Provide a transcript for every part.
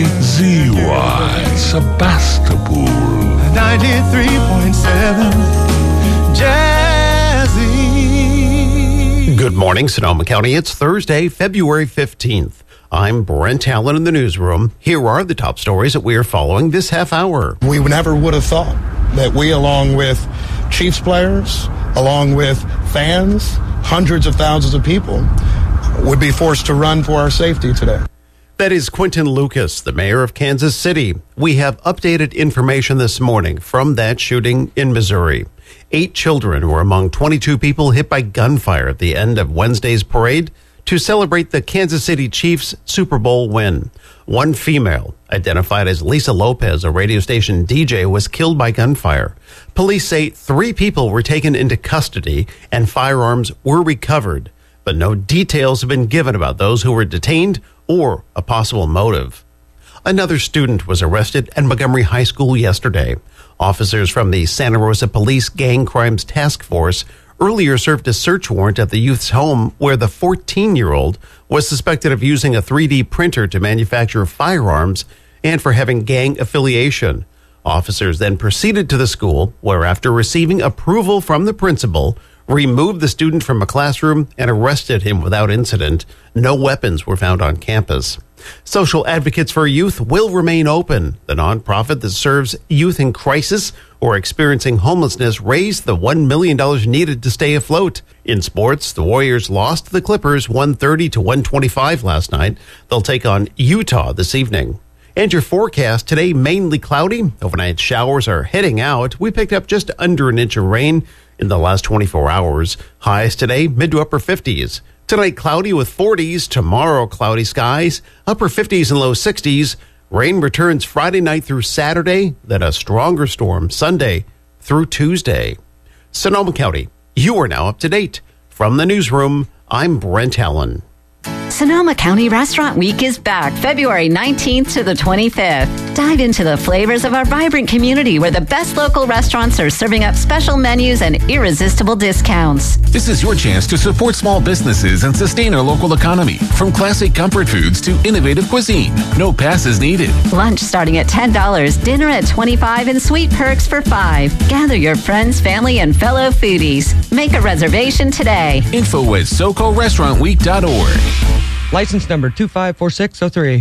KJZY, Sebastopol. 93.7 Jazzy. Good morning, Sonoma County. It's Thursday, February 15th. I'm Brent Allen in the newsroom. Here are the top stories that we are following this half hour. We never would have thought that we, along with Chiefs players, along with fans, hundreds of thousands of people, would be forced to run for our safety today. That is Quinton Lucas, the mayor of Kansas City. We have updated information this morning from that shooting in Missouri. 8 children were among 22 people hit by gunfire at the end of Wednesday's parade to celebrate the Kansas City Chiefs Super Bowl win. One female, identified as Lisa Lopez, a radio station DJ, was killed by gunfire. Police say 3 people were taken into custody and firearms were recovered, but no details have been given about those who were detained or a possible motive. Another student was arrested at Montgomery High School yesterday. Officers from the Santa Rosa Police Gang Crimes Task Force earlier served a search warrant at the youth's home where the 14-year-old was suspected of using a 3D printer to manufacture firearms and for having gang affiliation. Officers then proceeded to the school where, after receiving approval from the principal, removed the student from a classroom and arrested him without incident. No weapons were found on campus. Social Advocates for Youth will remain open. The nonprofit that serves youth in crisis or experiencing homelessness raised the $1 million needed to stay afloat. In sports, the Warriors lost to the Clippers 130-125 last night. They'll take on Utah this evening. And your forecast today, mainly cloudy. Overnight showers are heading out. We picked up just under an inch of rain in the last 24 hours. Highs today, mid to upper 50s. Tonight, cloudy with 40s. Tomorrow, cloudy skies, upper 50s and low 60s. Rain returns Friday night through Saturday, then a stronger storm Sunday through Tuesday. Sonoma County, you are now up to date. From the newsroom, I'm Brent Allen. Sonoma County Restaurant Week is back February 19th to the 25th. Dive into the flavors of our vibrant community where the best local restaurants are serving up special menus and irresistible discounts. This is your chance to support small businesses and sustain our local economy. From classic comfort foods to innovative cuisine, no passes needed. Lunch starting at $10, dinner at $25, and sweet perks for $5. Gather your friends, family, and fellow foodies. Make a reservation today. Info at SoCoRestaurantWeek.org. License number 254603.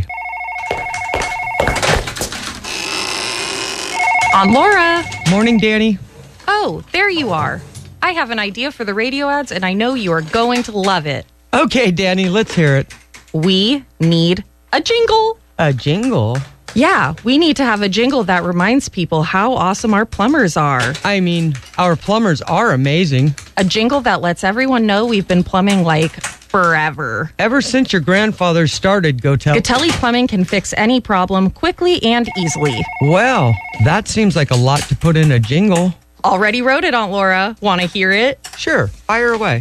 Aunt Laura. Morning, Danny. Oh, there you are. I have an idea for the radio ads, and I know you are going to love it. Okay, Danny, let's hear it. We need a jingle. A jingle? Yeah, we need to have a jingle that reminds people how awesome our plumbers are. I mean, our plumbers are amazing. A jingle that lets everyone know we've been plumbing like forever. Ever since your grandfather started, Gatelli Plumbing can fix any problem quickly and easily. Well, that seems like a lot to put in a jingle. Already wrote it, Aunt Laura. Want to hear it? Sure, fire away.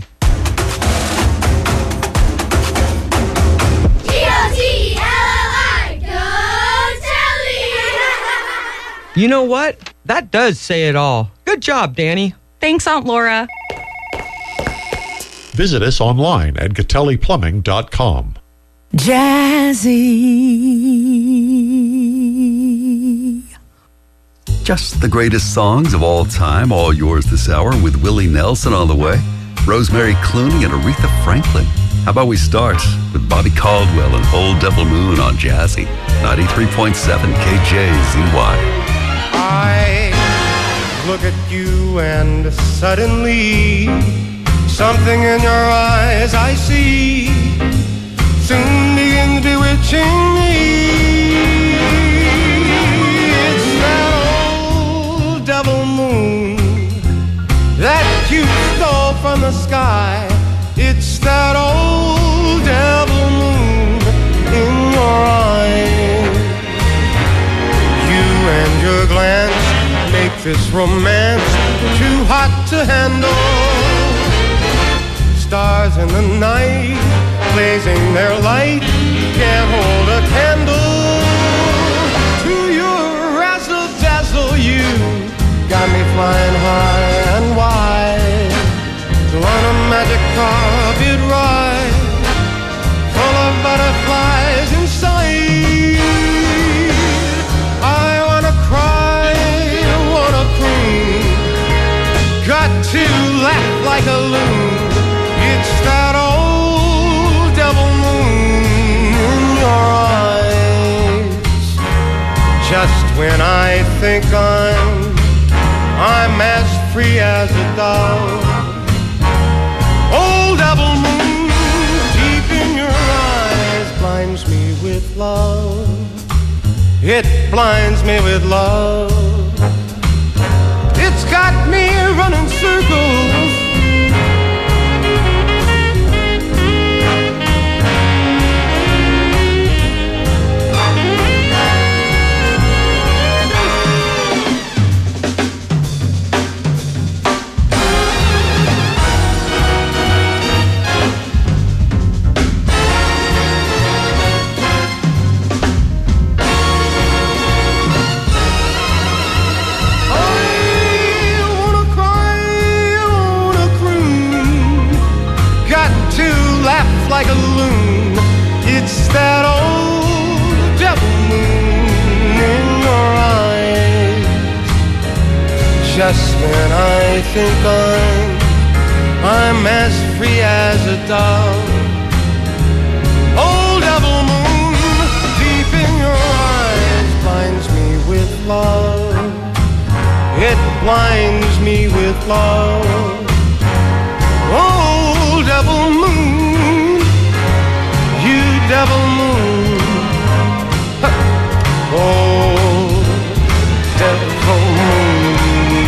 You know what? That does say it all. Good job, Danny. Thanks, Aunt Laura. Visit us online at GatelliPlumbing.com. Jazzy. Just the greatest songs of all time, all yours this hour with Willie Nelson on the way, Rosemary Clooney and Aretha Franklin. How about we start with Bobby Caldwell and Old Devil Moon on Jazzy, 93.7 KJZY. I look at you and suddenly something in your eyes I see soon begins bewitching me. It's that old devil moon that you stole from the sky. It's that old devil moon in your eyes. You and your glance make this romance too hot to handle. Stars in the night blazing their light can't hold a candle to your razzle dazzle. You got me flying high and wide on a magic carpet ride full of butterflies inside. think I'm as free as a dove. Old double moon deep in your eyes blinds me with love. It blinds me with love. It's got me running circles. Like a loon, it's that old devil moon in your eyes. Just when I think I'm as free as a dove. Old devil moon deep in your eyes blinds me with love. It blinds me with love. Old devil moon, devil moon, oh, devil moon.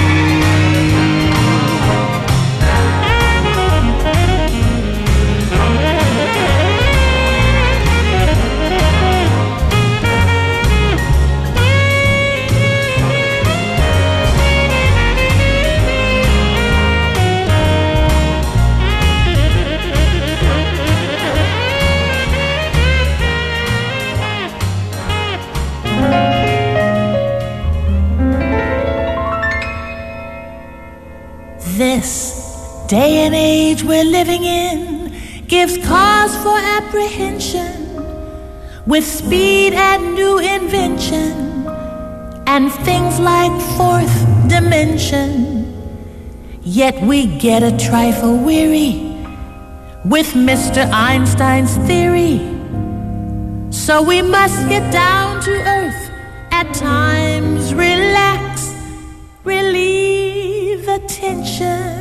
This day and age we're living in gives cause for apprehension, with speed and new invention and things like fourth dimension. Yet we get a trifle weary with Mr. Einstein's theory. So we must get down to earth at times, relax, relieve the tension.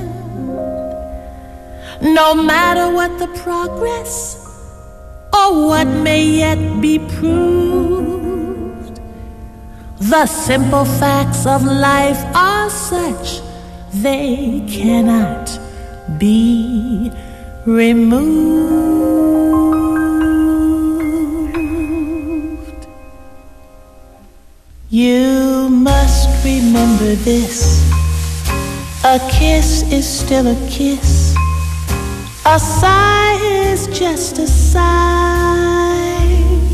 No matter what the progress or what may yet be proved, the simple facts of life are such they cannot be removed. You must remember this: a kiss is still a kiss. A sigh is just a sigh.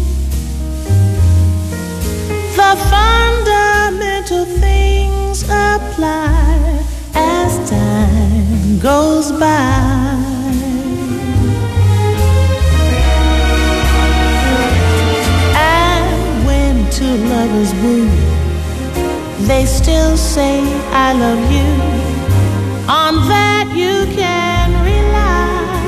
The fundamental things apply as time goes by. And when two lovers woo, they still say I love you. On that you can rely.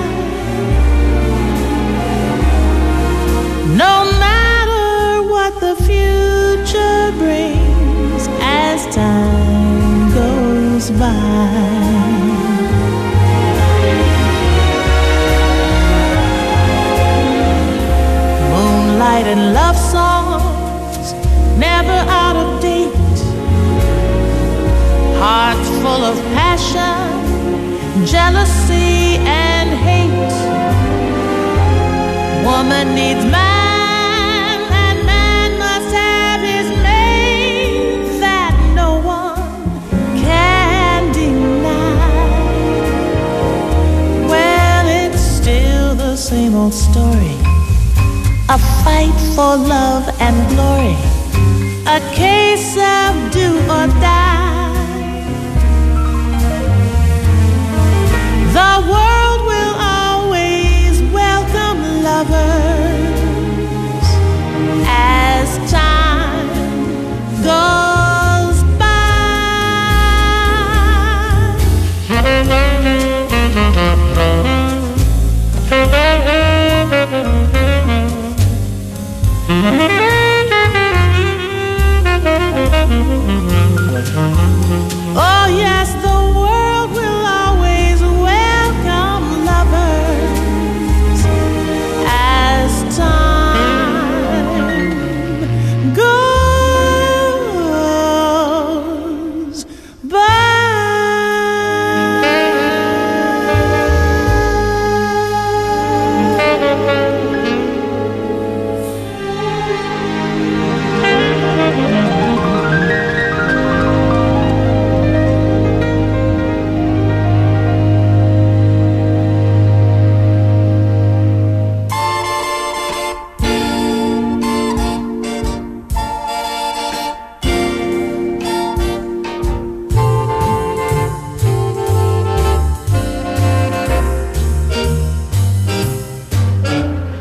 No matter what the future brings as time goes by. Moonlight and love songs, never out of date. Hearts full of passion, jealousy and hate. Woman needs man, and man must have his mate. That no one can deny. Well, it's still the same old story. A fight for love and glory. A case of do or die. The world will always welcome lovers as time goes by.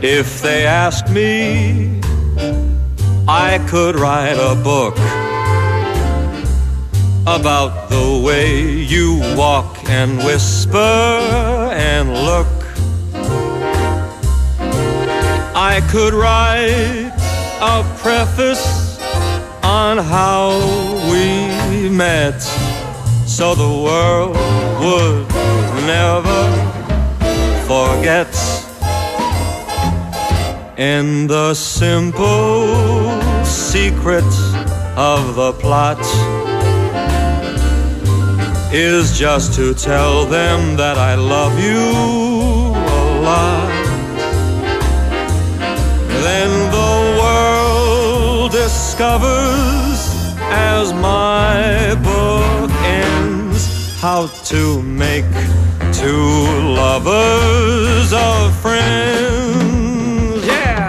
If they ask me, I could write a book about the way you walk and whisper and look. I could write a preface on how we met, so the world would never forget. And the simple secret of the plot is just to tell them that I love you a lot. Then the world discovers, as my book ends, how to make two lovers of friends. Yeah!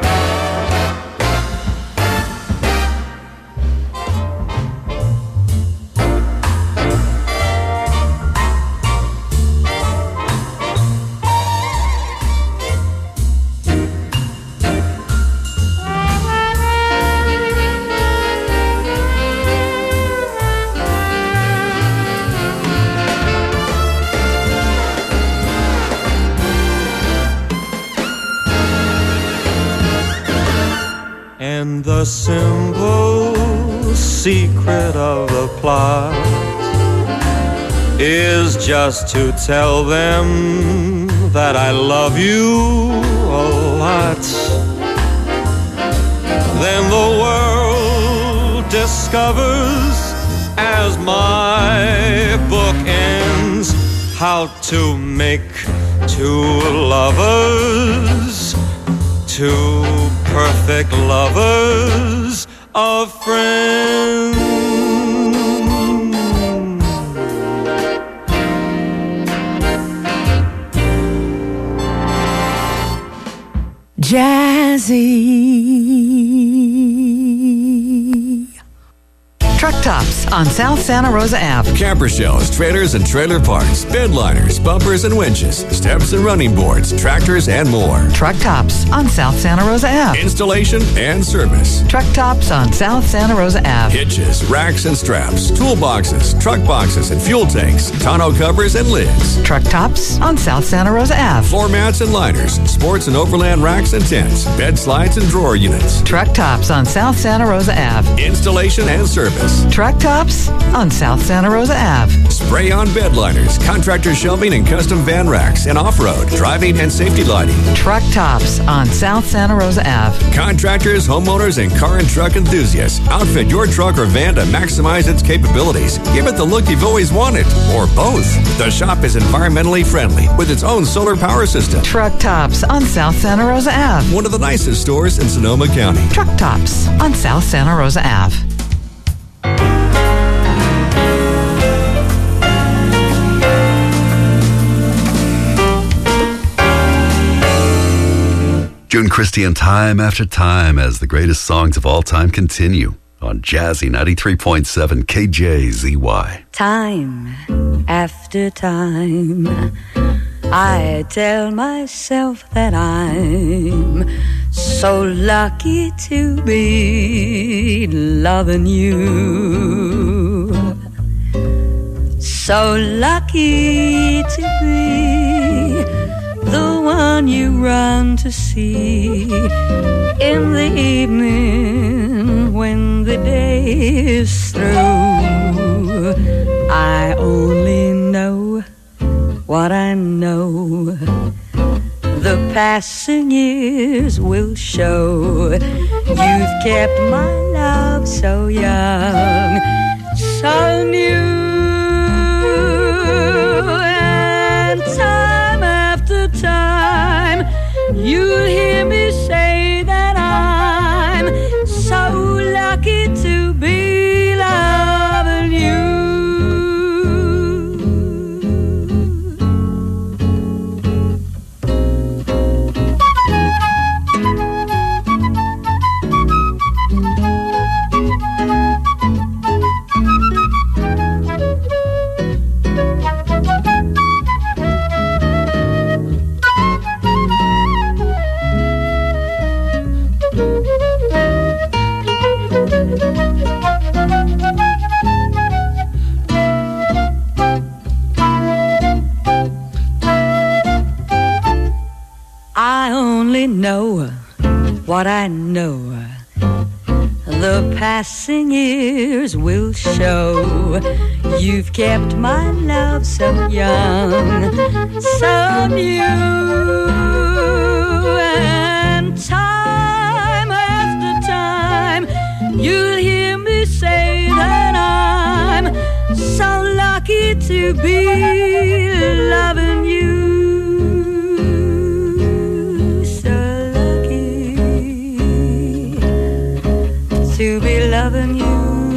And the simple secret of the plot is just to tell them that I love you a lot. Then the world discovers, as my book ends, how to make two lovers, two perfect lovers of friends. Jazzy. Truck Tops on South Santa Rosa Ave. Camper shells, trailers and trailer parts, bed liners, bumpers and winches, steps and running boards, tractors and more. Truck Tops on South Santa Rosa Ave. Installation and service. Truck Tops on South Santa Rosa Ave. Hitches, racks and straps, toolboxes, truck boxes and fuel tanks, tonneau covers and lids. Truck Tops on South Santa Rosa Ave. Floor mats and liners, sports and overland racks and tents, bed slides and drawer units. Truck Tops on South Santa Rosa Ave. Installation and service. Truck Tops on South Santa Rosa Ave. Spray on bed liners, contractor shelving and custom van racks and off-road, driving and safety lighting. Truck Tops on South Santa Rosa Ave. Contractors, homeowners, and car and truck enthusiasts. Outfit your truck or van to maximize its capabilities. Give it the look you've always wanted, or both. The shop is environmentally friendly with its own solar power system. Truck Tops on South Santa Rosa Ave. One of the nicest stores in Sonoma County. Truck Tops on South Santa Rosa Ave. June Christie and Time After Time as the greatest songs of all time continue on Jazzy 93.7 KJZY. Time after time, I tell myself that I'm so lucky to be loving you. So lucky to be the one you run to see in the evening when the day is through. I only know what I know. The passing years will show. You've kept my love so young, so new. And time after time, you'll hear me say that I'm so lucky to be loving you. I only know what I know. The passing years will show. You've kept my love so young, so new. And time after time, you'll hear me say that I'm so lucky to be loving you. To be loving you.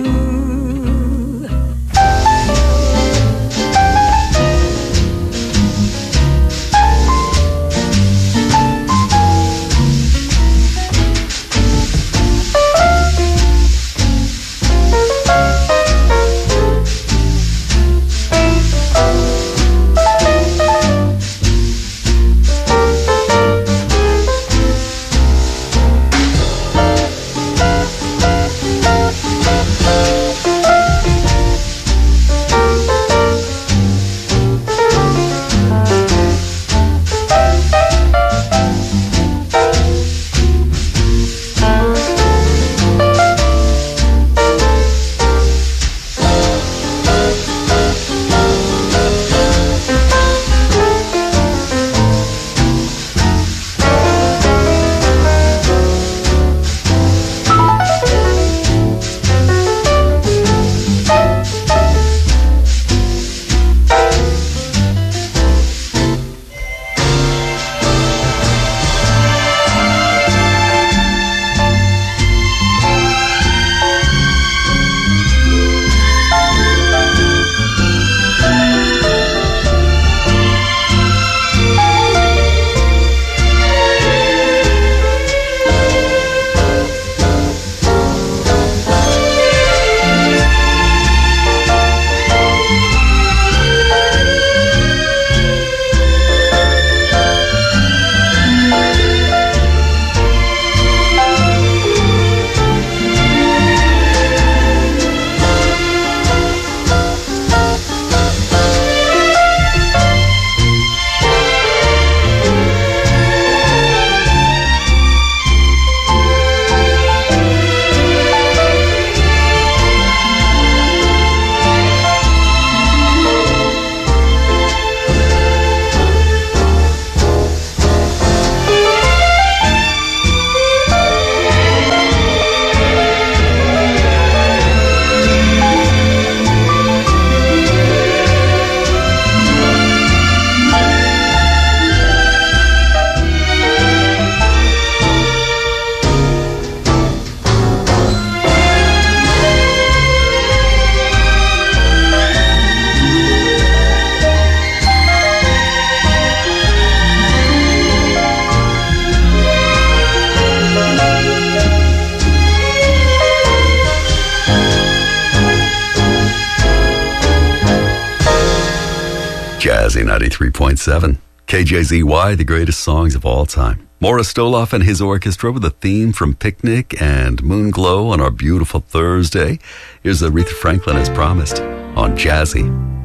Jazzy 93.7. KJZY, the greatest songs of all time. Morris Stoloff and his orchestra with a theme from Picnic and Moonglow on our beautiful Thursday. Here's Aretha Franklin as promised on Jazzy.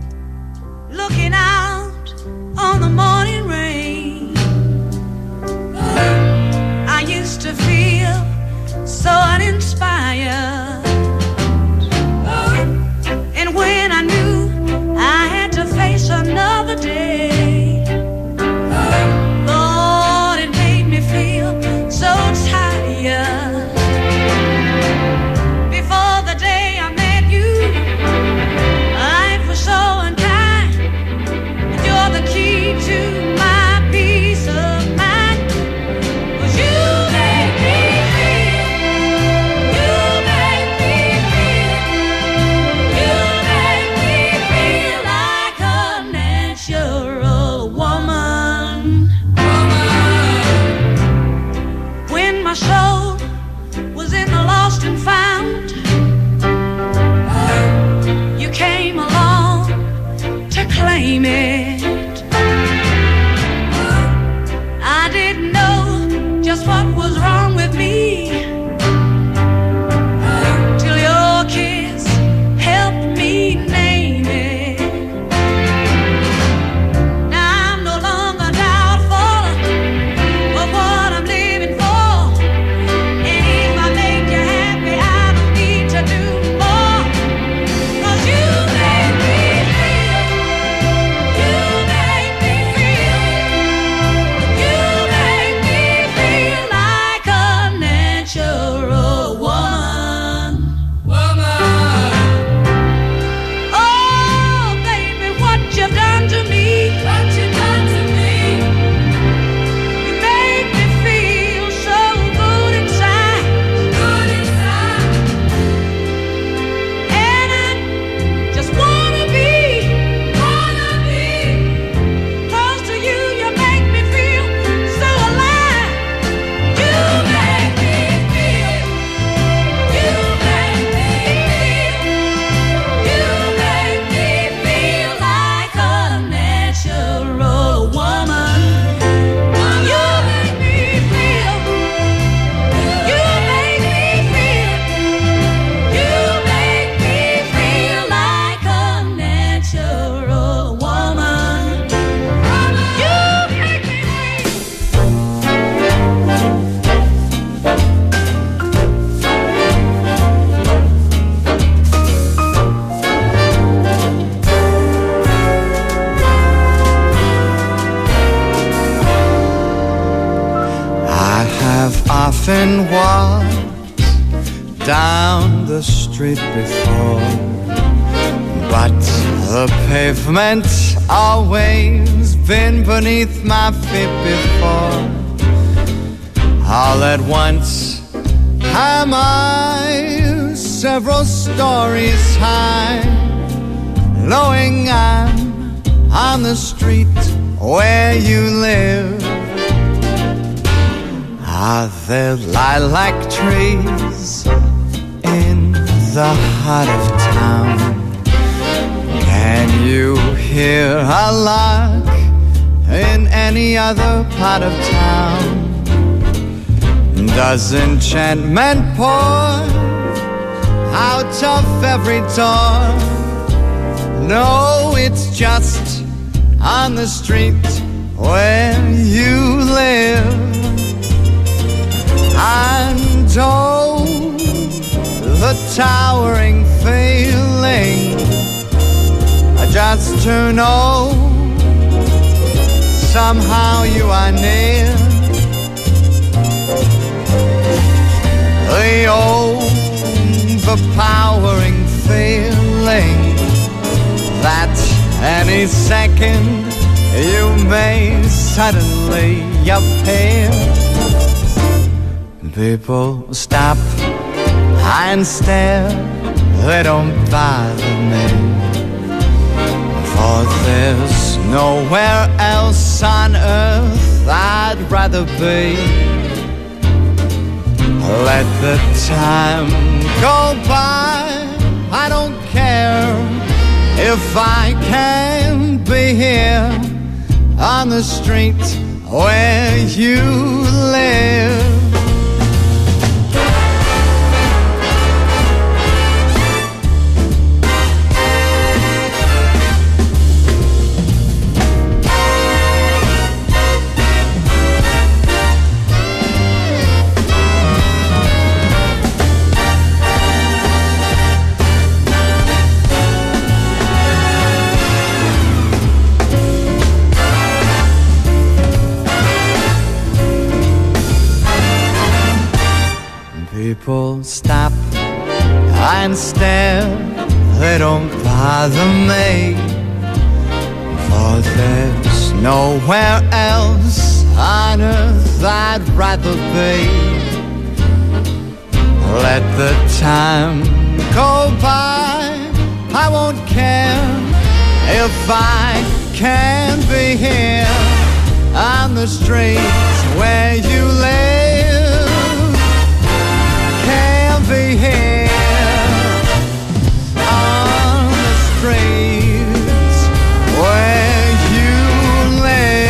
Looking out on the morning rain, I used to feel so uninspired. And when I knew I had to face another day, Lord, it made me feel so tired. Before the day I met you, life was so unkind, and you're the key to my peace of mind. 'Cause you make me feel, you make me feel, you make me feel like a natural woman. When my soul was in the lost and found, you came along to claim it. I didn't know just what was wrong with me till your kiss helped me name it. Now I'm no longer doubtful I've often walked down the street before, but the pavement always been beneath my feet before. All at once am I several stories high, knowing I'm on the street where you live. Are there lilac trees in the heart of town? Can you hear a lark in any other part of town? Does enchantment pour out of every door? No, it's just on the street where you live. And oh, the towering feeling just to know somehow you are near. The overpowering feeling that any second you may suddenly appear. People stop and stare, they don't bother me, for there's nowhere else on earth I'd rather be. Let the time go by, I don't care if I can be here on the street where you live. People stop and stare, they don't bother me, for there's nowhere else on earth I'd rather be. Let the time go by, I won't care if I can be here on the streets where you live. Be here on the streets where you live.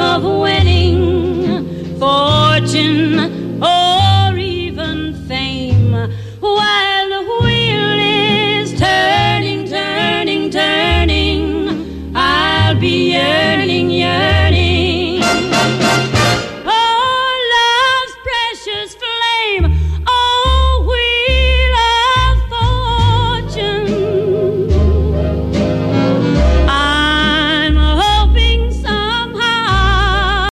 of winning for